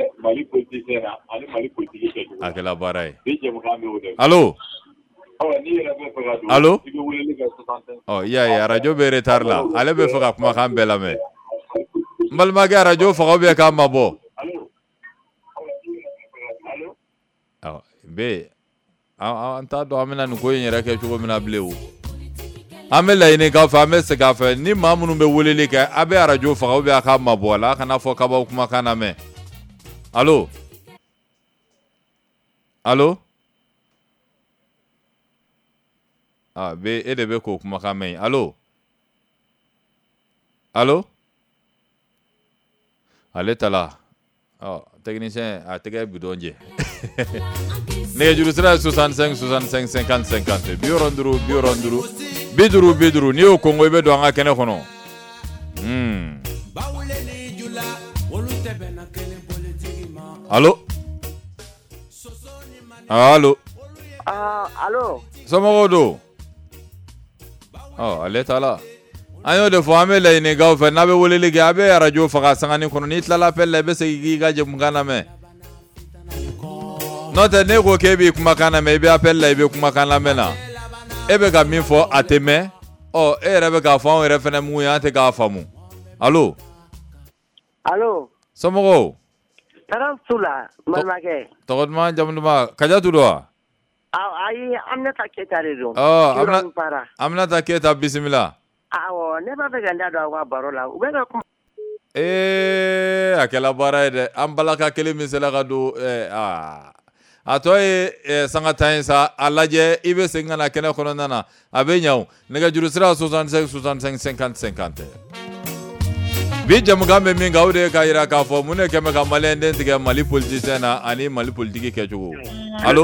a kɛla baara ye allo allo ɔ i y'a ye arajo bɛ retard la ale bɛ fɛ ka kumakan bɛɛ lamɛn n balimakɛ arajo faga bɛ k'a mabɔ ɔ b an t'a dɔn an bɛna nin ko in yɛrɛ kɛ cogo min na bilen o an bɛ laɲini k'a fɛ an bɛ segin a fɛ ni maa minnu bɛ weleli kɛ a bɛ arajo faga ou bien a k'a mabɔ a la a kana fɔ kabaw kumakan na mɛn allo allo ah be e de bɛ k'o kumakan mɛn allo allo ale ta la ɔ technicien a tɛgɛ bidon jɛ nɛgɛjuru sira ye soixante-cinq soixante-cinq cinquante cinquante bi wɔɔrɔ ni duuru bi wɔɔrɔ ni duuru bi duuru bi duuru n'i y'o kongo i bɛ don an ka kɛnɛ kɔnɔ allo allo allo somɔgɔw don ɔ ale ta la an y'o de fɔ an bɛ laɲinikaw fɛ n'a bɛ weleli kɛ a bɛ arajo faga sangani kɔnɔ n'i tilala appel la i bɛ segin k'i ka jamukan lamɛn n'o tɛ ne ko k'e b'i kumakan lamɛn i bɛ appel la i bɛ kumakan lamɛn na e bɛ ka min fɔ a tɛ mɛn ɔ e yɛrɛ bɛ k'a fɔ anw yɛrɛ fɛnɛ mun ye an tɛ k'a faamu allo allo somɔgɔw Tarawele la balimakɛ tɔgɔ duman jamu duman Kajatu don wa ayi Aminata Keyita de don ɔ Aminata Keyita bisimila awɔ ne b'a fɛ ka n da don aw ka baro la u bɛ ka kuma ee a kɛla baara ye dɛ an balaka kelen min sela ka don aa a tɔ ye sanga tan ye sa a lajɛ i bɛ segin ka na kɛnɛ kɔnɔna na a bɛ ɲɛ o nɛgɛjuru sira soixante-cinq soixante-cinq cinquante cinquante bi jamukan bɛ min kan o de ye k'a jira k'a fɔ mun de kɛn bɛ ka maliyɛnden tigɛ Mali politisiyɛn na ani Mali politiki kɛcogo allo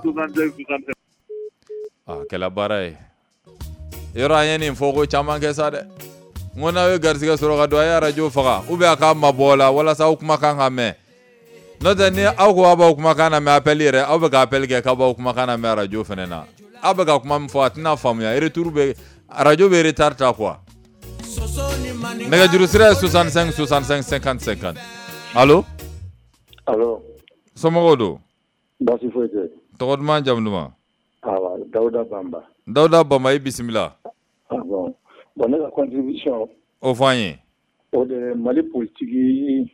a kɛla baara ye yɔrɔ an ye nin fɔ ko caman kɛ sa dɛ n ko n'aw ye garisɛgɛ sɔrɔ ka don a ye arajo faga ou bien a k'a mabɔ la walasa aw kumakan ka mɛn n'o tɛ ni aw ko aw b'aw kumakan na mɛn appel yɛrɛ aw bɛ ka appel kɛ k'aw b'aw kumakan na mɛn arajo fɛnɛ na aw bɛ ka kuma min fɔ a tɛna faamuya retour bɛ arajo bɛ retard ta quoi nɛgɛjuru sira ye soixante-cinq soixante-cinq cinquante cinquante allo allo somɔgɔw don baasi foyi tɛ tɔgɔ duman jamu duman awa Dawuda Bamba Dawuda Bamba i bisimila ah bon bon ne ka contribution o fɔ an ye o de Mali politiki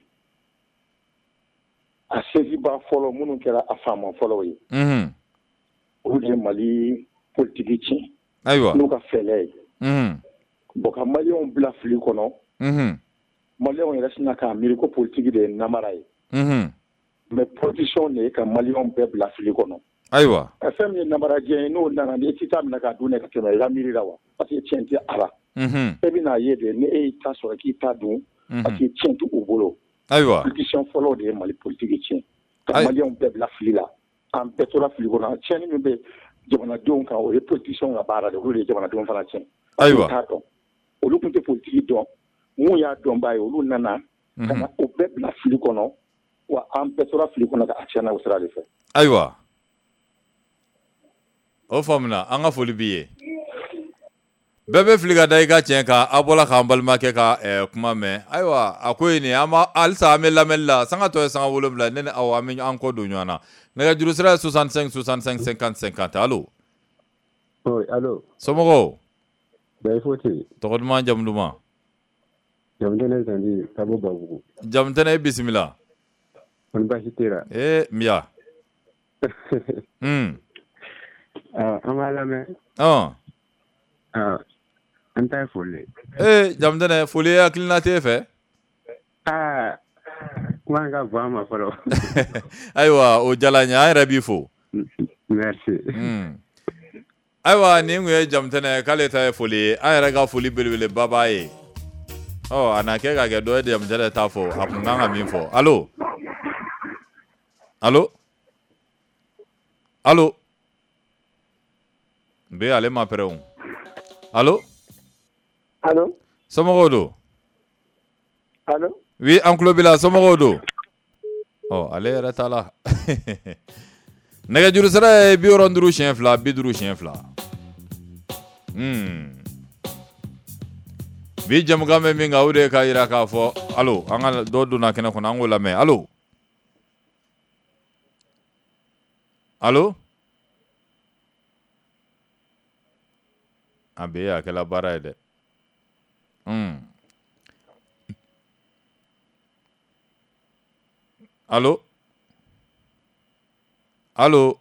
a sɛsiba fɔlɔ minnu kɛra a faama fɔlɔw ye unhun o de ye Mali politiki tiɲɛ ayiwa n'u ka fɛlɛ ye unhun bon ka maliyɛnw bila fili kɔnɔ unhun maliyɛnw yɛrɛ sina k'a miiri ko politiki de ye namara ye unhun mais politicien de ye ka maliyɛnw bɛɛ bila fili kɔnɔ ayiwa fɛn min ye namarajɛ ye n'o nana ni e tɛ taa minɛ k'a dun ka tɛmɛ i ka miiri la wa parce que tiɲɛ tɛ a la unhun e bɛn'a ye de ni e y'i ta sɔrɔ k'i ta dun parce que tiɲɛ tɛ u bolo ayiwa politicien fɔlɔw de ye Mali politiki tiɲɛ ka maliyɛnw bɛɛ bila fili la an bɛɛ tora fili kɔnɔ tiɲɛni min bɛ jamanadenw kan o ye politicien ka baara de olu de ye jamanadenw fana tiɲɛ ayiwa t'a dɔn olu tun tɛ politiki dɔn mun y'a dɔnbaa ye olu nana ka na o bɛɛ bila fili kɔnɔ wa an bɛɛ tora fili kɔnɔ ka a tiɲɛna o sira de fɛ ayiwa o faamuna an ka foli b'i ye bɛɛ bɛ fili ka da i ka tiɲɛ kan a bɔla k'an balimakɛ ka kuma mɛn ayiwa a ko nin an ma halisa an bɛ lamɛnni la sanga tɔ ye sanga wolonwula ne ni aw an bɛ an kɔ don ɲɔgɔn na nɛgɛjuru sira ye soixante-cinq soixante-cinq cinquante cinquante allo. oui allo. somɔgɔw. bɛɛ fo ten. tɔgɔ duman jamu duman. jamu tɛnɛ Zandi ka bɔ Babugu. jamu tɛnɛ i bisimila. kɔni baasi tɛ la. ee miya. an b'a lamɛn. ɔn. an ta ye foli. ee jamu tɛnɛ foli ye hakilina t'e fɛ. aa kuma ka bɔ an ma fɔlɔ. ayiwa o jala n ye an yɛrɛ b'i fo. merci. ayiwa nin kun ye jamu tɛnɛ k'ale ta ye foli ye an yɛrɛ ka foli belebeleba b'a ye. ɔ a na kɛ ka kɛ dɔ ye jamu tɛnɛ t'a fɔ a kun kan ka min fɔ allo. allo. allo. b ale ma pɛrɛn o. allo. allo. somɔgɔw don. allo. oui an tulo b'i la somɔgɔw don. ɔ ale yɛrɛ t'a la. nɛgɛjuru sira ye bi wɔɔrɔ ni duuru siɲɛ fila bi duuru siɲɛ fila. bi jamukan bɛ min kan o de ye k'a jira k'a fɔ allo an ka dɔ donna kɛnɛ kɔnɔ an k'o lamɛn allo. allo. a bɛ a kɛla baara ye dɛ. allo. allo.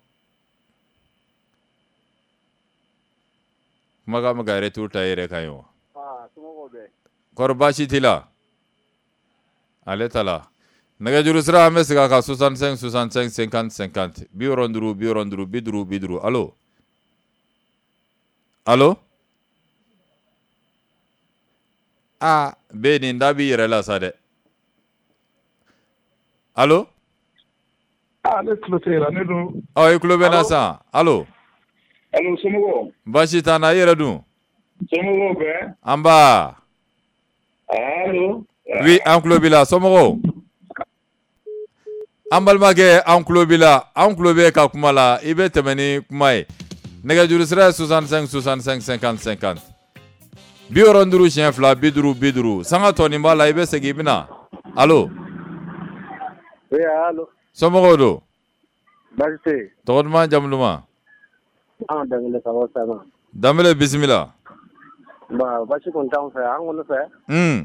kumakan bɛ ka retour ta i yɛrɛ kan ye wa. kɔrɔ baasi t'i la. ale ta la. nɛgɛjuru sira an bɛ segin a kan soixante-cinq soixante-cinq cinquante cinquante bi wɔɔrɔ ni duuru bi wɔɔrɔ ni duuru bi duuru bi duuru allo. allo. aa bee nin da b'i yɛrɛ la sa dɛ. allo. aa ne tulo tɛ la ne dun. ɔ i tulo bɛ n na sisan allo. allo somɔgɔw. baasi t'an na i yɛrɛ dun. somɔgɔw bɛɛ. an ba. allo. oui an tulo b'i la somɔgɔw. an balimakɛ an tulo b'i la an tulo bɛ ka kuma la i bɛ tɛmɛ ni kuma ye. nɛgɛjuru sira ye soixante-cinq soixante-cinq cinquante cinquante bi wɔɔrɔ ni duuru siɲɛ fila bi duuru bi duuru sanga tɔnin b'a la i bɛ segin i bɛ na allo. oui allo. somɔgɔw don. baasi tɛ yen. tɔgɔ duman jamu duman. an Danbele ka bɔ Sama. Danbele bisimila. bon baasi kɔni t'anw fɛ an kɔni fɛ. un.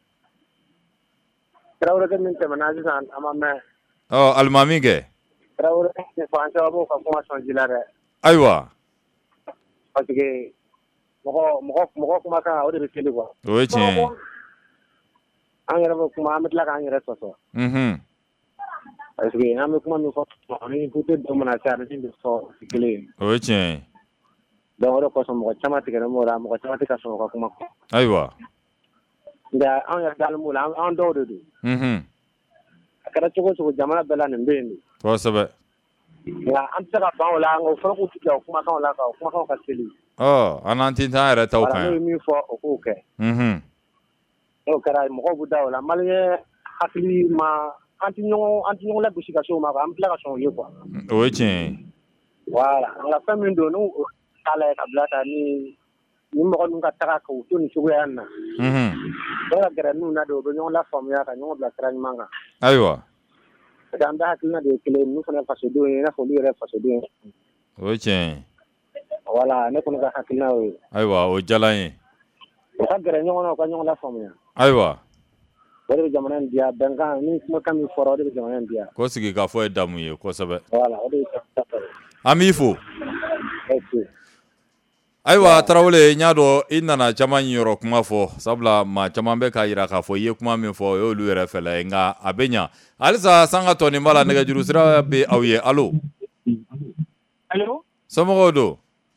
Tarawele min tɛmɛna sisan an ma mɛn. ɔ alimami kɛ. Tarawele fan caman b'o ka kuma sɔn ji la dɛ. ayiwa. parce que mɔgɔ mɔgɔ mɔgɔ kumakan o de bɛ keli quoi. o ye tiɲɛ ye. an yɛrɛ bɛ kuma an bɛ tila k'an yɛrɛ sɔsɔ. unhun. parce que an bɛ kuma min fɔ ni kute dɔ mana se a bɛ min bɛ fɔ o tɛ kelen ye. o ye tiɲɛ ye. donc o de kosɔn mɔgɔ caman tigɛlen b'o la mɔgɔ caman tɛ ka sɔn o ka kuma kɔ. ayiwa. nka an yɛrɛ dalen b'o la an dɔw de don. unhun. a kɛra cogo o cogo jamana bɛɛ la nin bɛ yen de. kosɛbɛ. nka an tɛ se ka ban o la nka o fana k'u tigɛ o kumakanw la ka o kumakanw ka teli. ɔ an n'an ti taa an yɛrɛ taw kan yan. voilà n'o ye min fɔ o k'o kɛ. unhun. n'o kɛra mɔgɔw bɛ da o la maliyɛn hakili ma an tɛ ɲɔgɔn an tɛ ɲɔgɔn lagosi ka se o ma quoi an bɛ tila ka sɔn o ye quoi. o ye tiɲɛ ye. voilà nka fɛn min don n'o t'a la ka bila ta ni ni mɔgɔ ninnu ka taga k'u to nin cogoya in na. unhun. bɛɛ ka gɛrɛ n'u na de o bɛ ɲɔgɔn lafaamuya ka ɲɔgɔn bila sira ɲuman kan. ayiwa. parce que an bɛɛ hakilina de ye kelen ninnu fana fasodenw ye i n'a fɔ olu yɛrɛ fasodenw ye. o ye tiɲɛ ye. voilà ne kɔni ka hakilina y'o ye. ayiwa o diyala n ye. u ka gɛrɛ ɲɔgɔn na u ka ɲɔgɔn lafaamuya. ayiwa. o de bɛ jamana in diya bɛnkan ni kumakan min fɔra o de bɛ jamana in diya. ko sigi ka fɔ ye damu ye kosɛbɛ. voilà o de ye jamana ye. an b'i fo. ok. ayiwa Tarawele n y'a dɔn i nana caman yɔrɔ kuma fɔ sabula maa caman bɛ k'a jira k'a fɔ i ye kuma min fɔ o y'olu yɛrɛ fɛla ye nka a bɛ ɲa halisa sanga tɔnin b'a la nɛgɛjuru sira bɛ aw ye allo. allo. somɔgɔw don.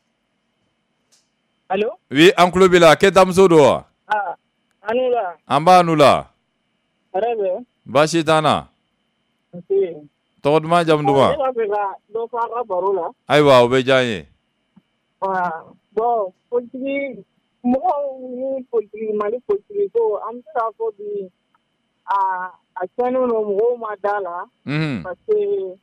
allo. oui an tulo b'i la Keyita muso don wa. ah an n'u la. an b'a n'u la. hɛrɛ bɛ. baasi t'an na. nse. tɔgɔ duman jamu duman. ne b'a fɛ ka dɔ fɔ a ka baro la. ayiwa o bɛ diya n ye. bon politiki mɔgɔw ni politiki mali politiki ko an bɛ se k'a fɔ bi a a cɛnnen don mɔgɔw ma da la. parce que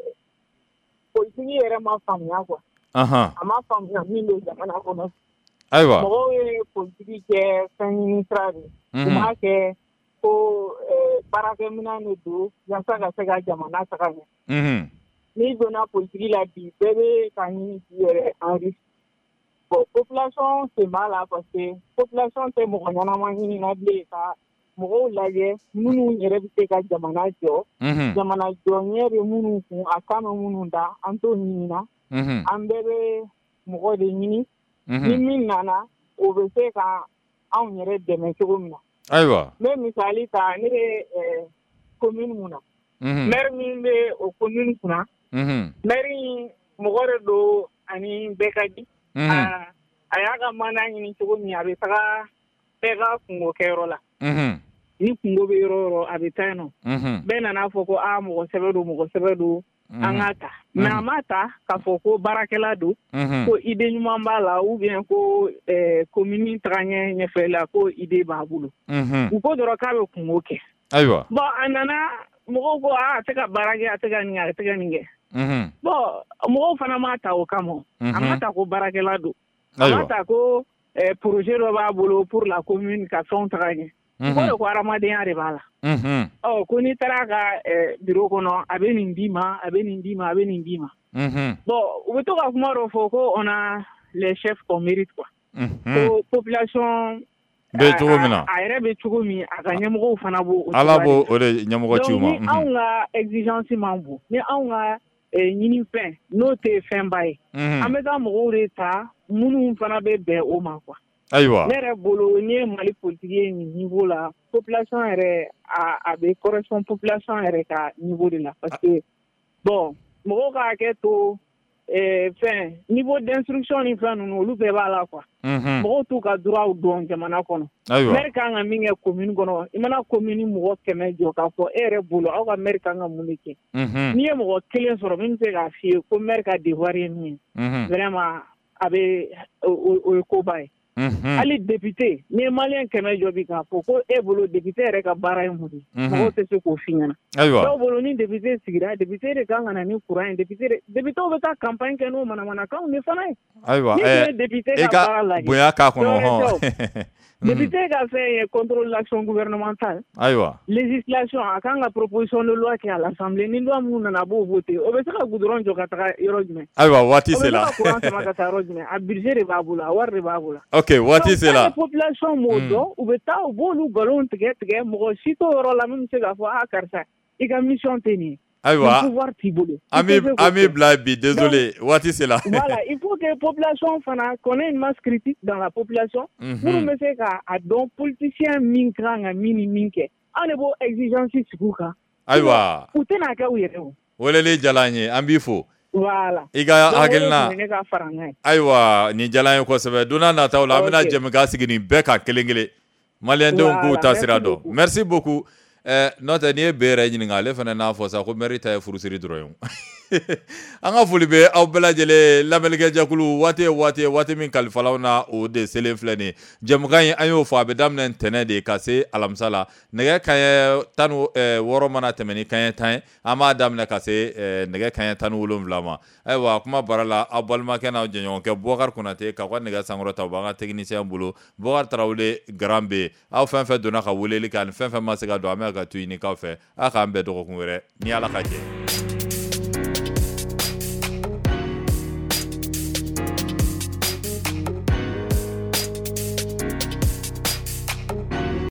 politiki yɛrɛ ma faamuya quoi. a ma faamuya min bɛ jamana kɔnɔ. ayiwa mɔgɔw ye politiki kɛ fɛn ɲini sira de u m'a kɛ ko baarakɛminɛn de don yasa ka se ka jamana taga ɲɛ n'i donna politiki la bi bɛɛ bɛ ka ɲini k'i yɛrɛ enrichir bon population sen b'a la parce que population tɛ mɔgɔ ɲɛnama ɲini na bilen ka mɔgɔw lajɛ minnu yɛrɛ bɛ se ka jamana jɔ jamana jɔɲɛ bɛ minnu kun a kan bɛ minnu da an t'o ɲini na an bɛɛ bɛ mɔgɔ de ɲini ni min nana o bɛ se ka anw yɛrɛ dɛmɛ cogo min na ayiwa n bɛ misali ta ne bɛ commune mun na maire min bɛ o commune kunna maire in mɔgɔ de don ani bɛɛ ka di a y'a ka mandat ɲini cogo min a bɛ taga bɛɛ ka kungo kɛyɔrɔ la ni kungo bɛ yɔrɔ yɔrɔ a bɛ taa yen nɔ bɛɛ nana fɔ ko aa mɔgɔ sɛbɛ don mɔgɔ sɛbɛ don an k'a ta mɛ a ma ta k'a fɔ ko baarakɛla don ko ide ɲuman b'a la ou bien ko commune taga ɲɛ ɲɛfɛ la ko ide b'a bolo u ko dɔrɔn k'a bɛ kungo kɛ ayiwa bon a nana mɔgɔw ko aa a tɛ ka baara kɛ a tɛ ka nin kɛ a tɛ ka nin kɛ bon mɔgɔw fana ma ta o kama a ma ta ko baarakɛla don a ma ta ko projet dɔ b'a bolo pour la commune ka fɛnw taga ɲɛ ko de ko hadamadenya de b'a la ɔ ko n'i taara ka biro kɔnɔ a bɛ nin d'i ma a bɛ nin d'i ma a bɛ nin d'i ma bon u bɛ to ka kuma dɔ fɔ ko on a les chefs qu'on mérite quoi ko population bɛ cogo min na a yɛrɛ bɛ cogo min a ka ɲɛmɔgɔw fana b'o ala b'o o de ɲɛmɔgɔ ciw ma donc ni anw ka exigence man bon ni anw ka ɲini fɛn n'o tɛ fɛnba ye an bɛ taa mɔgɔw de ta minnu fana bɛ bɛn o ma quoi ayiwa ne yɛrɛ bolo ni ye mali politiki ye nin niveau la population yɛrɛ a bɛ correspond population yɛrɛ ka niveau de la parce que bon mɔgɔw ka hakɛ to fɛn niveau d'instruction ni fɛn ninnu olu bɛɛ b'a la quoi mɔgɔw t'u ka droit dɔn jamana kɔnɔ maire kan ka min kɛ commune kɔnɔ i mana commune mɔgɔ kɛmɛ jɔ k'a fɔ e yɛrɛ bolo aw ka maire kan ka mun de kɛ n'i ye mɔgɔ kelen sɔrɔ min bɛ se k'a f'i ye ko maire ka devoir ye min ye vraiment a bɛ o ye koba ye hali député ni malien kɛmɛ jɔ bi k'a fɔ ko e bolo député yɛrɛ ka baara ye mun ye mɔgɔw tɛ se k'o f'i ɲɛna dɔw bolo ni député sigira député de kan ka na ni courant ye député députéw bɛ taa campagne kɛ n'o manamanakanw de fana ye ayiwa ni député ka baara lajɛ bonya k'a kɔnɔ hɔn député ka fɛn ye contrôle l'action gouvernementale ayiwa législation a kan ka proposition de loi kɛ à l'assemblée ni loi minnu nana a b'o voter o bɛ se ka goudron jɔ ka taga yɔrɔ jumɛn ayiwa waati sera o bɛ se ka courant sama ka taa yɔrɔ jumɛn a budget de b'a bolo a wari de b'a bolo ok waati sera population m'o dɔn u bɛ taa u b'olu nkalon tigɛ tigɛ mɔgɔ si t'o yɔrɔ la min bɛ se k'a fɔ a karisa i ka mission tɛ nin ye ayiwa pouvoir t'i bolo an b'i bila bi désolé waati sera voilà il faut que population fana qu'on ait une masse critique dans la population minnu bɛ se k'a dɔn politicien min kan ka min ni min kɛ an de b'o exigence sigi u kan ayiwa u tɛna kɛ u yɛrɛ o weleli diyara an ye an b'i fo voilà i ka hakilina ne ka fara n kan ye ayiwa nin diyara an ye kosɛbɛ don n'a nataw la an bɛna jɛmu k'a sigi nin bɛɛ kan kelen kelen maliyɛndenw k'u ta sira dɔn merci beaucoup n'o tɛ n'i ye bɛɛ yɛrɛ ɲininka ale fana n'a fɔ sa ko maire ta ye furusiri dɔrɔn ye an ka foli bɛ aw bɛɛ lajɛlen lamɛnnikɛjɛkulu waati ye waati ye waati min kalifalaw na o de selen filɛ nin ye jɛmukan in an y'o fɔ a bɛ daminɛ ntɛnɛn de ka se alamisa la nɛgɛ kanɲɛ tan ni wɔɔrɔ mana tɛmɛ ni kanɲɛ tan ye an b'a daminɛ ka se nɛgɛ kanɲɛ tan ni wolonwula ma ayiwa kuma baara la aw balimakɛ n'aw jɛɲɔgɔnkɛ Bubakari Konate k'aw ka nɛgɛ sankɔrɔta u b'an ka technicien bolo Bubakari Tarawele Garan bɛ yen aw fɛn fɛn donna ka weleli kɛ ani fɛn fɛn ma se ka don an bɛ ka to ɲini k'aw fɛ a k'an bɛn dɔgɔkun wɛrɛ ni Ala ka jɛ